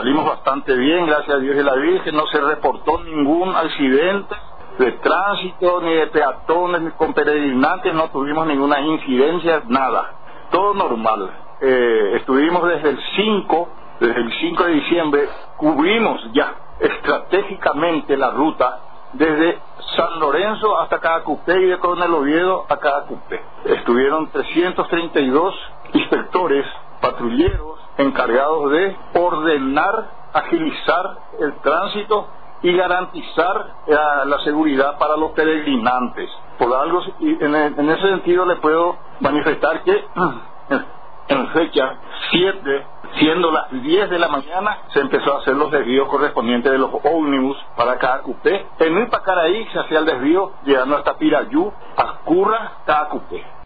salimos bastante bien, gracias a Dios y la Virgen. No se reportó ningún accidente de tránsito, ni de peatones, ni con peregrinantes. No tuvimos ninguna incidencia, nada. Todo normal. Estuvimos desde el 5 de diciembre, cubrimos ya estratégicamente la ruta desde San Lorenzo hasta Caacupé y de Coronel Oviedo a Caacupé. Estuvieron 332 inspectores, patrulleros, encargados de ordenar, agilizar el tránsito y garantizar la seguridad para los peregrinantes. Por algo, en ese sentido le puedo manifestar que en fecha 7, siendo las 10 de la mañana, se empezó a hacer los desvíos correspondientes de los ómnibus para Caacupé. En Ipacaraí se hacía el desvío llegando hasta Pirayú, Ascurra, Caacupé.